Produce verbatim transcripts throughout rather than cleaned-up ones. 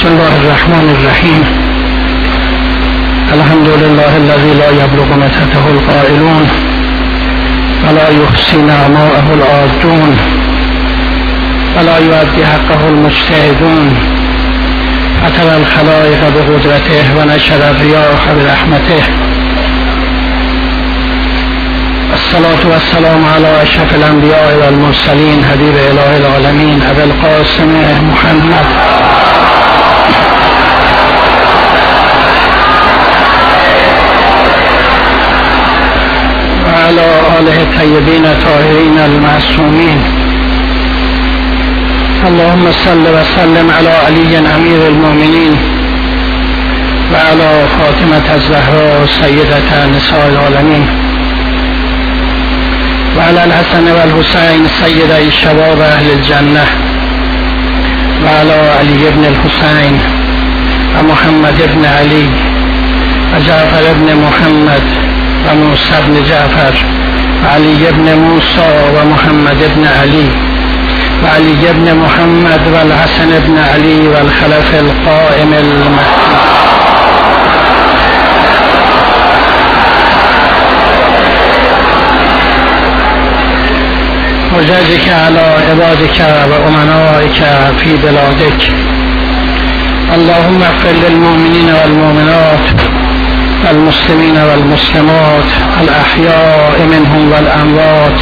بسم الله الرحمن الرحیم. الحمد لله الذي لا يبلغ مدحته القائلون ولا يحصي نعماءه العادون ولا يؤدي حقه المجتهدون فترى الخلائق بقدرته ونشر الرياح برحمته. الصلاة والسلام على أشرف الأنبياء والمرسلين حبيب إله العالمين أبي القاسم محمد وعلى آله الطيبين الطاهرين المعصومين. اللهم صل وسلم على علي أمير المؤمنين وعلى فاطمة الزهراء سيدة نساء العالمين وعلى الحسن والحسين سيدي شباب أهل الجنة وعلى علي بن الحسين ومحمد بن علي وجعفر بن محمد وموسى بن جعفر وعلي بن موسى ومحمد بن علي وعلي بن محمد والحسن بن علي والخلف القائم المهدي. وجزك على عبادك وأمنائك في بلادك. اللهم اغفر للمؤمنين والمؤمنات والمسلمين والمسلمات الأحياء منهم والأموات.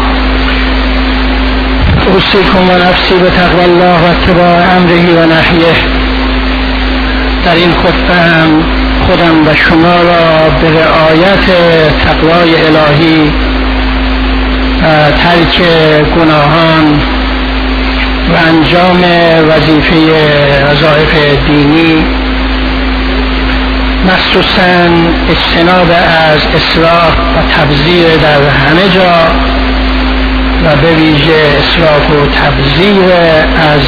أوصيكم ونفسي بتقوى الله واتباع أمره ونهيه. در این خطبه هم خودم و شما را به رعایت تقوای الهی، ترک گناهان و انجام وظیفه وظایف دینی، مخصوصاً اجتناب از اسراف و تبذیر در همه جا و به ویژه اسراف و تبذیر از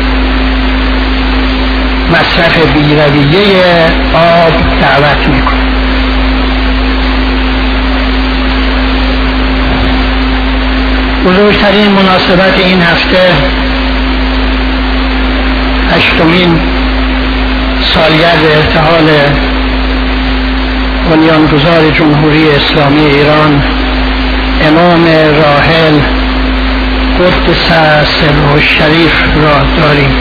مصرف بی‌رویه آب دعوت میکنم. بزرگترین مناسبت این هفته هشتمین سالگرد ارتحال بنیانگذار جمهوری اسلامی ایران امام راحل قدس سره الشریف را داریم.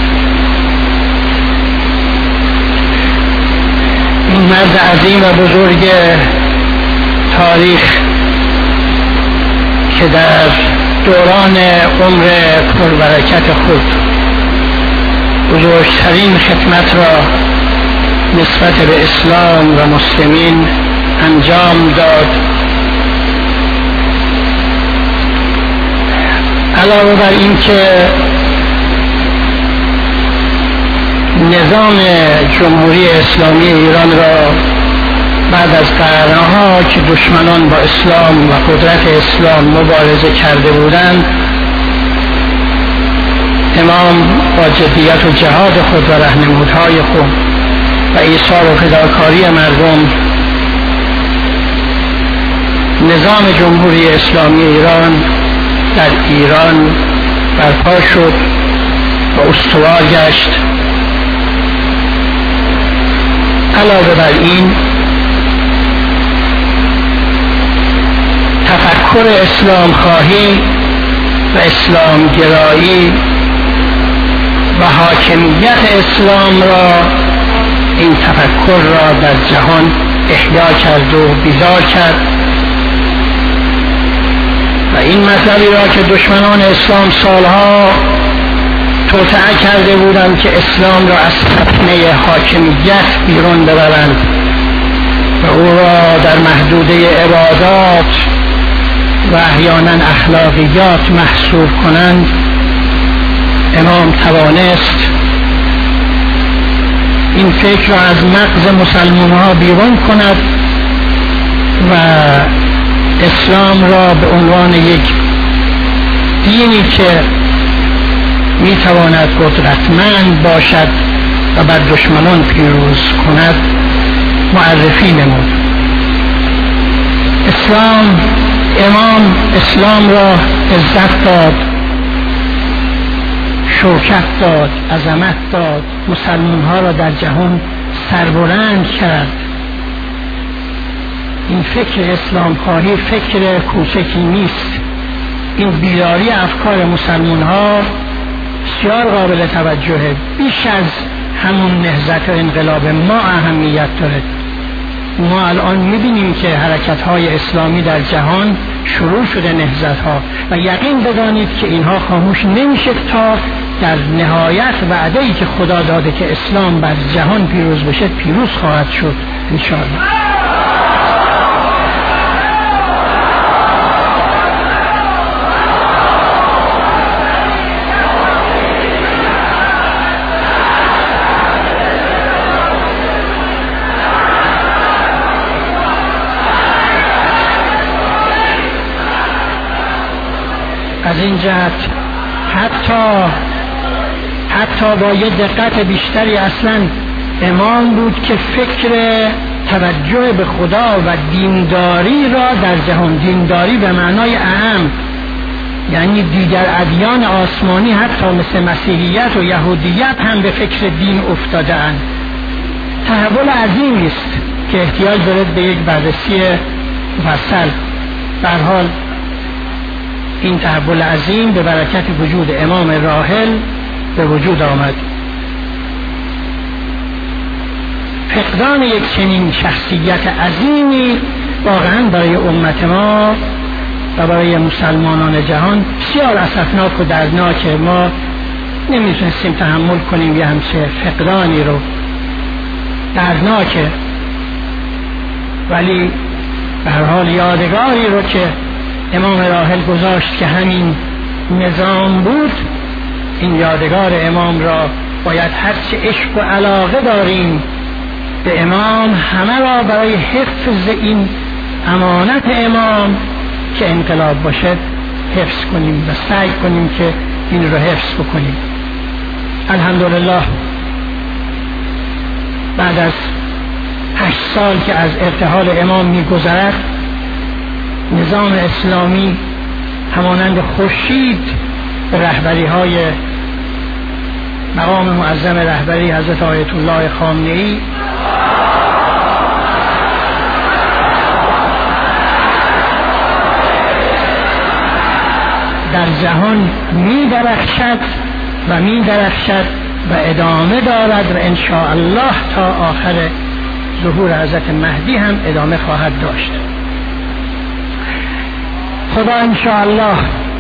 این مرد عظیم و بزرگ تاریخ که در دوران عمر پربرکت خود بزرگترین خدمت را نسبت به اسلام و مسلمین انجام داد. علاوه بر این که نظام جمهوری اسلامی ایران را بعد از قرنها که دشمنان با اسلام و قدرت اسلام مبارزه کرده بودند، امام با جدیت و جهاد خود و راهنمودهای خود و ایثار و فداکاری مردم نظام جمهوری اسلامی ایران در ایران برپا شد و استوار گشت. علاوه بر این تفکر اسلام خواهی و اسلام گرایی و حاکمیت اسلام را، این تفکر را در جهان احیا کرد و بیدار کرد و این مطلبی را که دشمنان اسلام سالها توطئه کرده بودند که اسلام را از فتنه حاکمیت بیرون ببرند و او را در محدوده عبادات و احیانا اخلاقیات محصور کنند، امام توانست این فکر را از مغز مسلمان ها بیرون کند و اسلام را به عنوان یک دینی که میتواند قدرتمند باشد و بر دشمنان پیروز کند معرفی نمود. اسلام امام اسلام را عزت داد، شوکت داد، عظمت داد، مسلمان ها را در جهان سربلند کرد. این فکر اسلام خواهی فکر کوچکی نیست. این بیداری افکار مسلمان ها بسیار قابل توجهه، بیش از همون نهضت و انقلاب ما اهمیت داره. ما الان میبینیم که حرکت های اسلامی در جهان شروع شده، نهضت ها، و یقین بدانید که اینها خاموش نمیشه تا در نهایت وعده‌ای که خدا داده که اسلام بر جهان پیروز بشه پیروز خواهد شد انشاءالله. از این جهت حتی حتی با یه دقت بیشتری اصلا امام بود که فکر توجه به خدا و دینداری را در جهان، دینداری به معنای اهم، یعنی دیگر ادیان آسمانی حتی مثل مسیحیت و یهودیت هم به فکر دین افتاده اند. تحول عظیمی است که احتیاج دارد به یک بررسی مفصل. به هر حال این تحول عظیم به برکت وجود امام راحل به وجود آمد. فقدان یک چنین شخصیت عظیمی واقعا برای امت ما و برای مسلمانان جهان بسیار اسفناک و دردناکه. ما نمیتونستیم تحمل کنیم یه همچه فقدانی رو. دردناکه، ولی به هر حال یادگاری رو که امام راحل گذاشت که همین نظام بود، این یادگار امام را باید هرچه عشق و علاقه داریم به امام همه را برای حفظ این امانت امام که انقلاب باشد حفظ کنیم و سعی کنیم که این را حفظ بکنیم. الحمدلله بعد از هشت سال که از ارتحال امام می گذرد، نظام اسلامی همانند خورشید به رهبری های مقام معظم رهبری حضرت آیت الله خامنه‌ای در جهان می درخشد و می درخشد و ادامه دارد و انشاءالله تا آخر ظهور حضرت مهدی هم ادامه خواهد داشت. خدا انشاءالله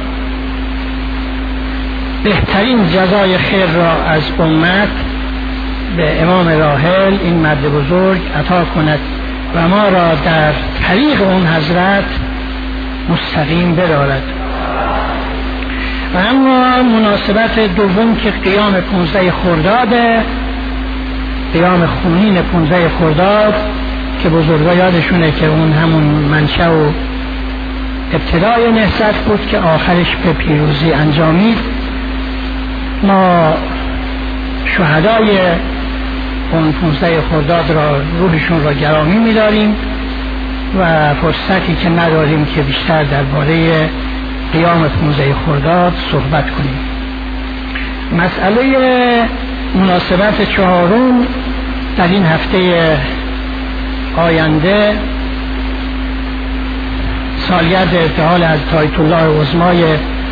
بهترین جزای خیر را از امت به امام راحل این مرد بزرگ عطا کند و ما را در طریق اون حضرت مستقیم بدارد. و اما مناسبت دوم که قیام پونزده خرداد، قیام خونین پونزده خرداد که بزرگا یادشونه که اون همون منشأ و ابتدای نهضت بود که آخرش به پیروزی انجامید. ما شهدای اون پونزده خرداد را روحشون را گرامی می‌داریم و فرصتی که نداریم که بیشتر درباره قیام پونزده خرداد صحبت کنیم. مسئله مناسبت چهارم در این هفته آینده سالگرد ارتحال از آیت الله عظمای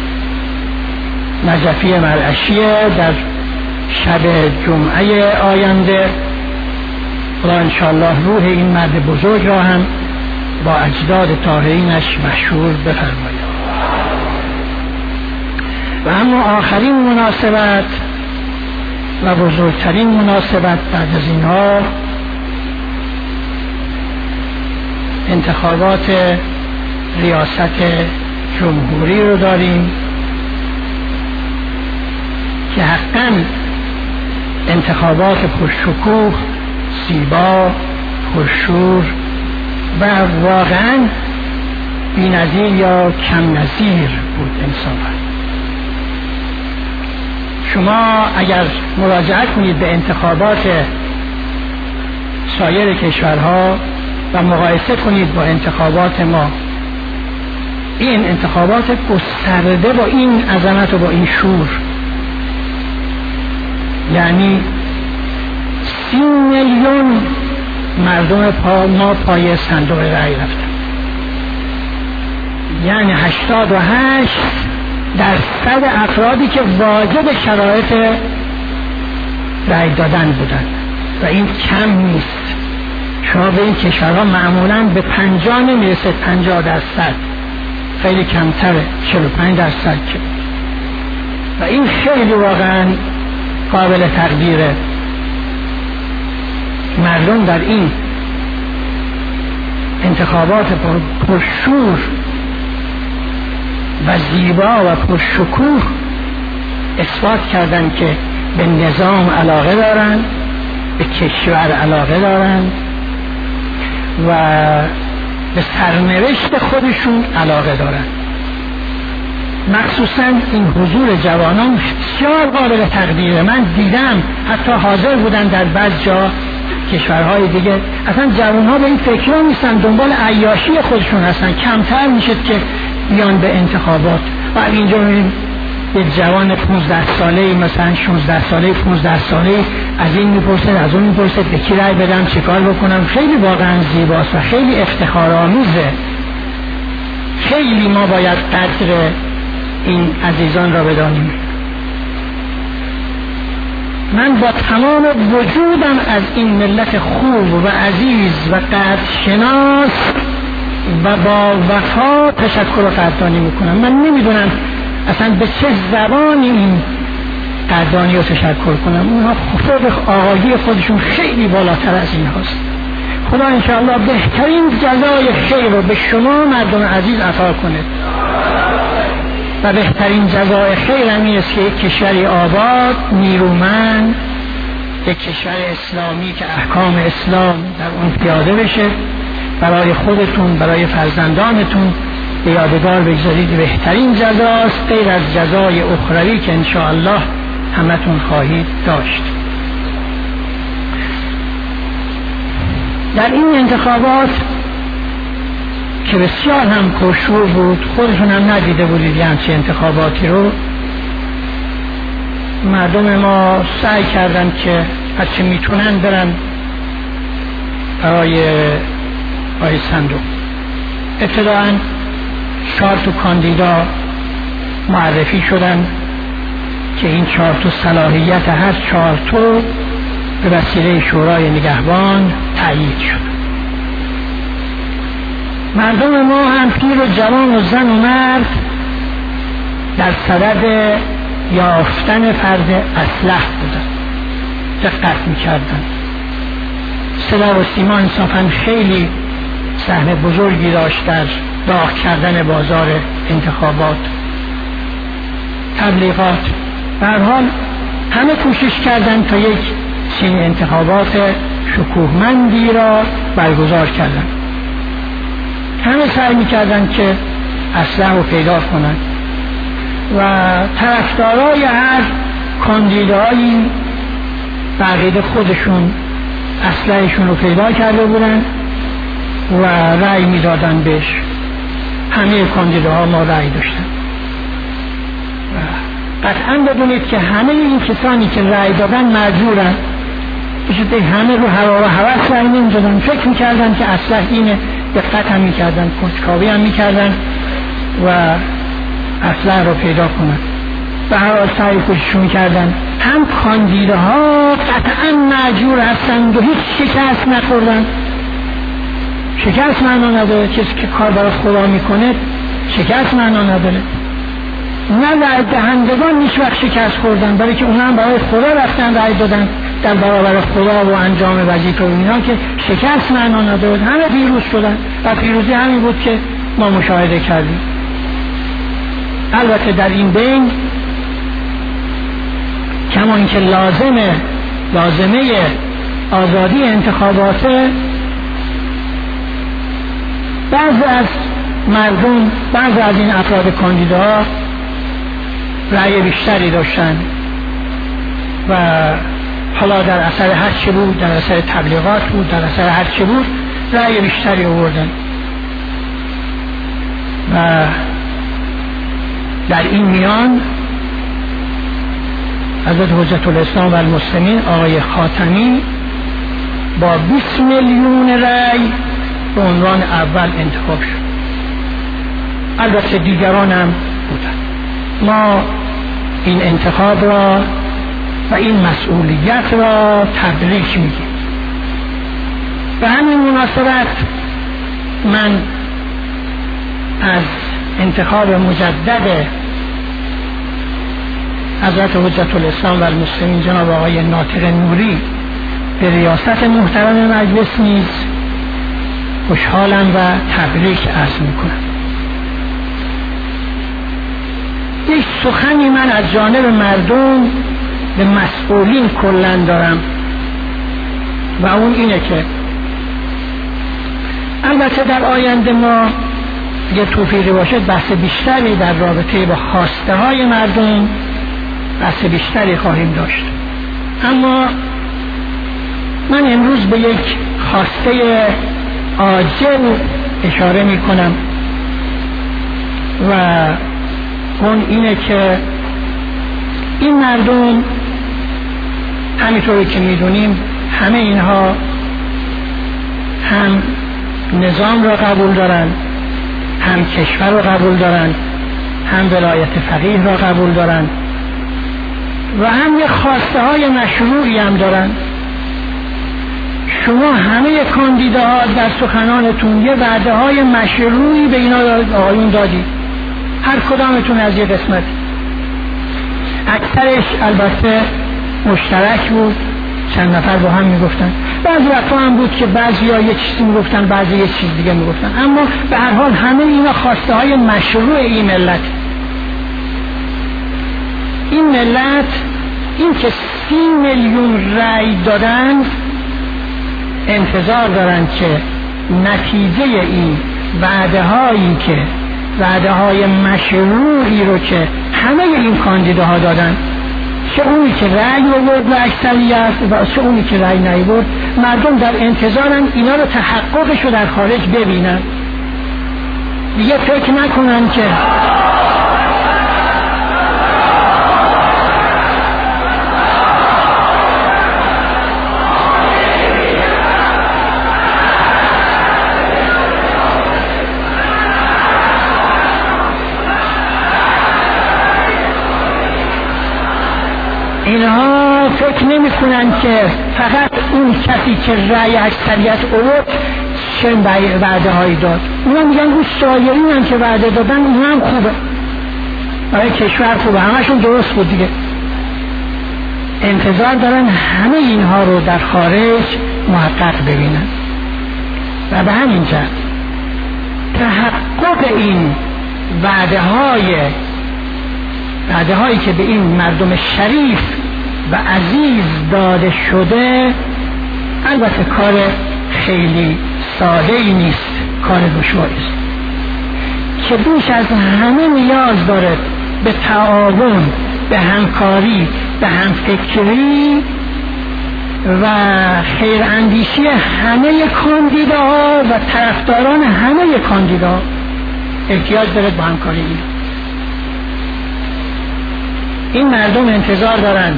نجفی مرعشیه در شب جمعه آینده. خدا انشاءالله روح این مرد بزرگ را هم با اجداد طاهرینش مشهور بفرماید. و اما آخرین مناسبت و بزرگترین مناسبت بعد از اینها انتخابات ریاست جمهوری رو داریم که حقاً انتخابات پرشکوه، زیبا، پرشور و واقعاً بی‌نظیر یا کم نظیر بود انصافاً. شما اگر مراجعه کنید به انتخابات سایر کشورها و مقایسه کنید با انتخابات ما، این انتخابات گسترده با این عظمت و با این شور یعنی سی میلیون مردم پا ما پای صندوق رأی رفتن، یعنی هشتاد و هشت درصد افرادی که واجد شرایط رأی دادن بودن و این کم نیست. شما به این کشورها معمولا به پنجاه نمیرسه، پنجاه درصد خیلی کمتره، چهل و پنج درصد که و این خیلی واقعا قابل تقدیره. مردم در این انتخابات پرشور و زیبا و پرشکوه اثبات کردن که به نظام علاقه دارن، به کشور علاقه دارن و به سرنوشت خودشون علاقه دارن. مخصوصا این حضور جوانان بسیار قابل تقدیره. من دیدم حتی حاضر بودن در بعض جا کشورهای دیگه، اصلا جوانها به این فکر نیستن، دنبال عیاشی خودشون هستن، کمتر میشد که بیان به انتخابات. و اینجا میبینیم یه جوان پونزده ساله، مثلا شانزده ساله، پونزده ساله از این میپرسد از اون میپرسد به کی رأی بدم، چیکار بکنم. خیلی واقعا زیباست و خیلی افتخارآمیزه. خیلی ما باید قدر این عزیزان را بدانیم. من با تمام وجودم از این ملت خوب و عزیز و قدرشناس و با وفا تشکر و قدردانی میکنم. من نمیدونم اصلا به چه زبانی این قدردانی رو تشکر کنم. اونها خود آقایی خودشون خیلی بالاتر از این هست. خدا انشاءالله بهترین جزای خیر رو به شما مردم عزیز عطا کنه و بهترین جزای خیر همین است که یک کشوری آباد، نیرومند، یک کشور اسلامی که احکام اسلام در اون پیاده بشه، برای خودتون، برای فرزندانتون به یادگار بگذارید. بهترین جزاست غیر از جزای اخروی که انشاءالله همتون خواهید داشت. در این انتخابات که بسیار هم پرشور بود، خودتون هم ندیده بودید یه همچین انتخاباتی رو، مردم ما سعی کردن که هرچی میتونن برن برای برای صندوق. ابتداً چهار تا کاندیدا معرفی شدن که این چهار تا صلاحیت هر چهار تا به وسیله شورای نگهبان تایید شد. مردم ما هم پیر و جوان و زن و مرد در صدد یافتن فرد اصلح بودن، دقت میکردن. صدا و سیما انصافا خیلی سهم بزرگی داشت در داغ کردن بازار انتخابات، تبلیغات. به هر حال همه کوشش کردن تا یک چنین انتخابات شکوهمندی را برگزار کردن. همه سعی میکردن که اصلاح رو پیدا کنن و طرفدارای هر کاندیدایی بقیده خودشون اصلاحشون رو پیدا کرده بودن و رأی میدادن بهش. همه کاندیداها ما رأی داشتن. قطعا بدونید که همه این کسانی که رأی دادن مجبورن، بشده همه رو هوا و هوس رأی نمیدادن، فکر میکردن که اصلاح اینه، دقت هم میکردن، کنجکاوی هم میکردن و اصلاح رو پیدا کنن. به هر حال سعی کوششون کردن. هم کاندیداها قطعا مجبور هستند و هیچ شکست نخوردن. شکست معنا نداره، کسی که کار برای خدا میکنه شکست معنا نداره. نه رأی دهندگان هیچ وقت شکست خوردن، برای که اونها هم برای خدا رفتن رأی دادن در برابر خدا و انجام وظیفه و اینا، که شکست معنا نداره. همه پیروز شدن و پیروزی همین بود که ما مشاهده کردیم. البته در این بین کما اینکه لازمه لازمه آزادی انتخابات، بعضی از مردم، بعضی از این افراد کاندیداها رأی بیشتری داشتن و حالا در اثر هر چه بود، در اثر تبلیغات بود، در اثر هر چه بود، رأی بیشتری آوردن و در این میان حضرت حجت الاسلام و المسلمین آقای خاتمی با بیست میلیون رأی به عنوان اول انتخاب شد. البته دیگران هم بودن. ما این انتخاب را و این مسئولیت را تبریک میگیم. به همین مناسبت من از انتخاب مجدد حضرت حجت الاسلام و المسلمین جناب آقای ناطق نوری به ریاست محترم مجلس نیز خوشحالم و تبریک عرض میکنم. یک سخنی من از جانب مردم به مسئولین کلن دارم و اون اینه که البته در آینده ما اگه توفیقی باشد بحث بیشتری در رابطه با خواسته های مردم بحث بیشتری خواهیم داشت، اما من امروز به یک خواسته عاجل اشاره می کنم و اون اینه که این مردم همینطوری که می دونیم همه اینها هم نظام را قبول دارن، هم کشور را قبول دارن، هم ولایت فقیه را قبول دارن و هم یه خواسته های مشروعی هم دارن. شما همه کاندیداها در سخنانتون یه وعده های مشروعی به اینا آقایون دادید، هر کدامتون از یه قسمت. اکثرش البته مشترک بود، چند نفر با هم میگفتن. بعضی وقتا هم بود که بعضی ها یه چیزی میگفتن، بعضی یه چیز دیگه میگفتن، اما به هر حال همه اینا خواسته های مشروع این ملت. این ملت این که سی میلیون رأی دادن انتظار دارن که نتیجه این وعده هایی که وعده های مشروعی رو که همه این کاندیداها دادن، چه اونی که رأی آورد و اکثریت و چه اونی که رأی نیاورد، مردم در انتظارن اینا رو تحققش رو در خارج ببینن، دیگه فکر نکنن که اینها فکر نمی کنن که فقط اون کسی که رأی اکثریت آورد چه وعده هایی داد. اونا میگن اون سایرین هم که وعده دادن اون هم خوبه، برای کشور خوبه، همشون درست بود دیگه. انتظار دارن همه اینها رو در خارج محقق ببینن و به همین جهت تحقق این وعده های وعده هایی که به این مردم شریف و عزیز داده شده البته کار خیلی ساده ای نیست، کار دشواری است که بیش از همه نیاز داره به تعاون، به همکاری، به همفکری و خیراندیشی همه کاندیداها و طرفداران همه کاندیداها احتیاج داره به همکاری. این این مردم انتظار دارند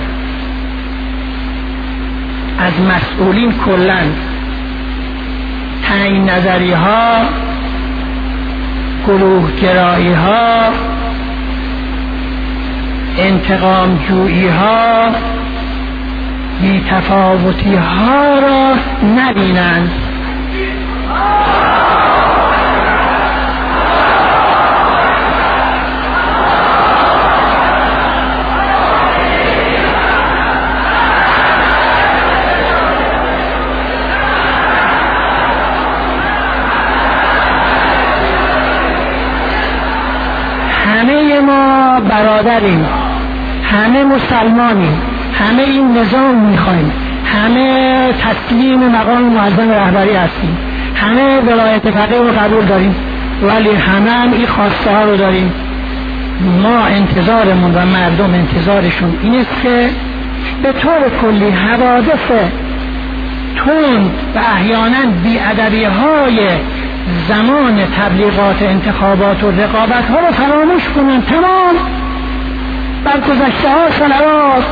از مسئولین کلن تعیین نظری ها، گروه گرایی ها، انتقام جویی ها، بی تفاوتی ها را نبینند. همه ما برادریم، همه مسلمانیم، همه این نظام میخوایم، همه تسلیم مقام معظم رهبری هستیم، همه ولایت فقیه رو قبول داریم، ولی همه هم این خواسته ها رو داریم. ما انتظارمون و مردم انتظارشون این است که به طور کلی حوادث تند و احیانا بی‌ادبی های زمان تبلیغات انتخابات و رقابت ها رو فراموش کنن تمام، و بر گذشته ها صلوات.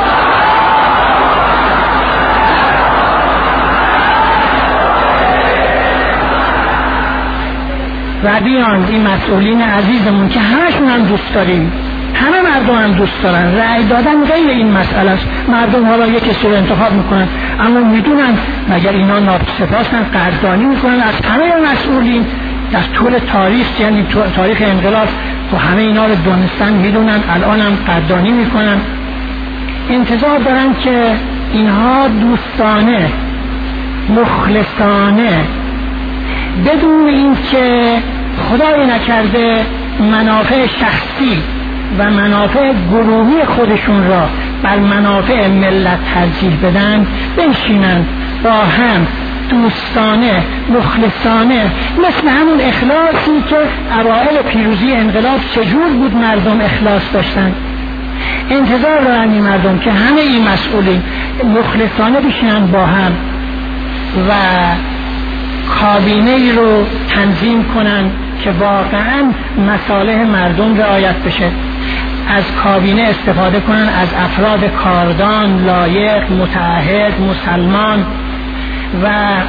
و بیان این مسئولین عزیزمون که همشون هم دوست داریم، همه مردم هم دوست دارن، رأی دادن غیر این مسئله است. مردم حالا یک کسی رو انتخاب میکنن اما میدونن مگر اینا ناسپاسن، قدردانی میکنن از همه مسئولین در طول تاریخ، یعنی تاریخ انقلاب و همه اینا رو دونستن، میدونن، الان هم قدردانی میکنن. انتظار دارن که اینها دوستانه مخلصانه بدون این که خدای نکرده منافع شخصی و منافع گروهی خودشون را بر منافع ملت ترجیح بدن، بنشینن با هم دوستانه مخلصانه، مثل همون اخلاصی که اوائل پیروزی انقلاب چجور بود مردم اخلاص داشتن. انتظار دارن این مردم که همه این مسئولین مخلصانه بشینن با هم و کابینه ای رو تنظیم کنن که واقعا مصالح مردم رعایت بشه. از کابینه استفاده کنن از افراد کاردان، لایق، متعهد، مسلمان و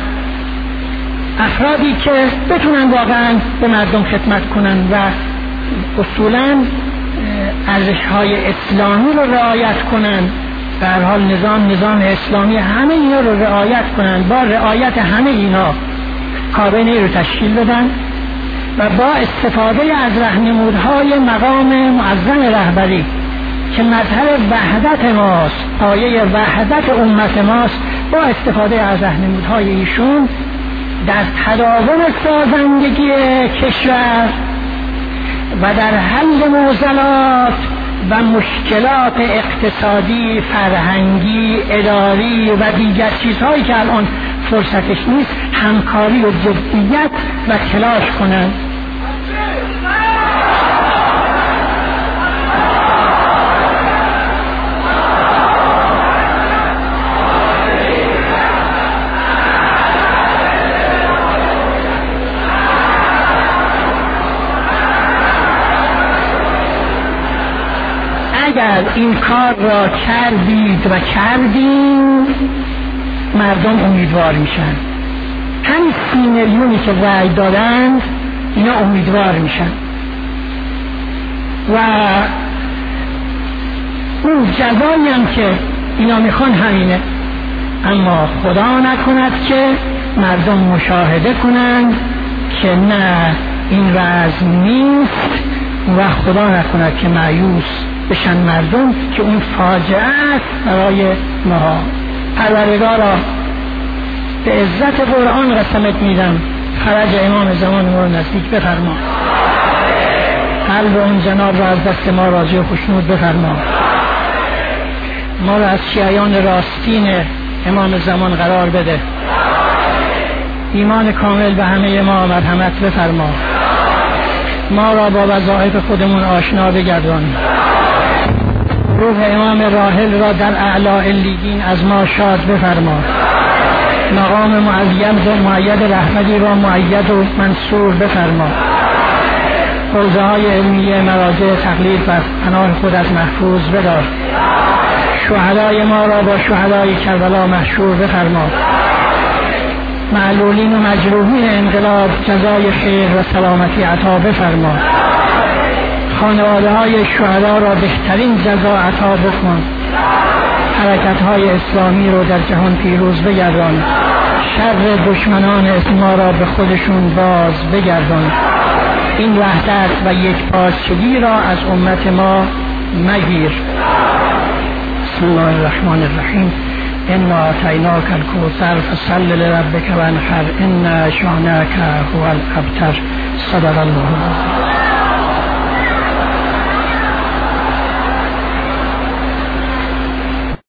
افرادی که بتونن واقعا به مردم خدمت کنن و اصولا ارزش‌های اسلامی رو رعایت کنن. به هر حال نظام نظام اسلامی همه اینا رو رعایت کنن. با رعایت همه اینا کابینه رو تشکیل بدن و با استفاده از راهنمودهای مقام معظم رهبری که مظهر وحدت ماست، پایه وحدت امت ماست، با استفاده از راهنمودهای ایشون در تداوم سازندگی کشور و در حل معضلات و مشکلات اقتصادی، فرهنگی، اداری و دیگر چیزهایی که الان فرصتش نیست، همکاری و جدیت و تلاش کنند. اگر این کار را کردید و کردیم مردم امیدوار میشن. همین سی میلیونی که رأی دادند اینا امیدوار میشن و اون جزایی هم که اینا میخوان همینه. اما خدا نکند که مردم مشاهده کنند که نه این وضع نیست و خدا نکند که مایوس بشن مردم که اون فاجعه است برای ما. پروردگارا به عزت قرآن قسمت میدم فرج امام زمان ما رو نزدیک بفرما. قلب اون جناب را از دست ما راضی و خوشنود بفرما. ما را از شیعیان راستین امام زمان قرار بده. ایمان کامل به همه ما مرحمت بفرما. ما را با وظایف خودمون آشنا بگردان. روح امام راحل را در اعلی علیین از ما شاد بفرما. مقام معید و معید رحمتی را معید و منصور بفرما. حوزه های علمیه مراجع تقلید و پناه خودت محفوظ بدار. شهدای ما را با شهدای کربلا محشور بفرما. معلولین و مجروحین انقلاب جزای خیر و سلامتی عطا بفرما. خانواده های شهدا را بهترین جزا عطا بکن. حرکت های اسلامی رو در جهان پیروز بگردان. شر دشمنان ما را به خودشون باز بگردان. این وحدت و یک پارچگی را از امت ما مگیر. بسم الله الرحمن الرحیم. انا اعطیناک الکوثر فصل لربک وانحر ان شانئک هو الابتر. صدق الله.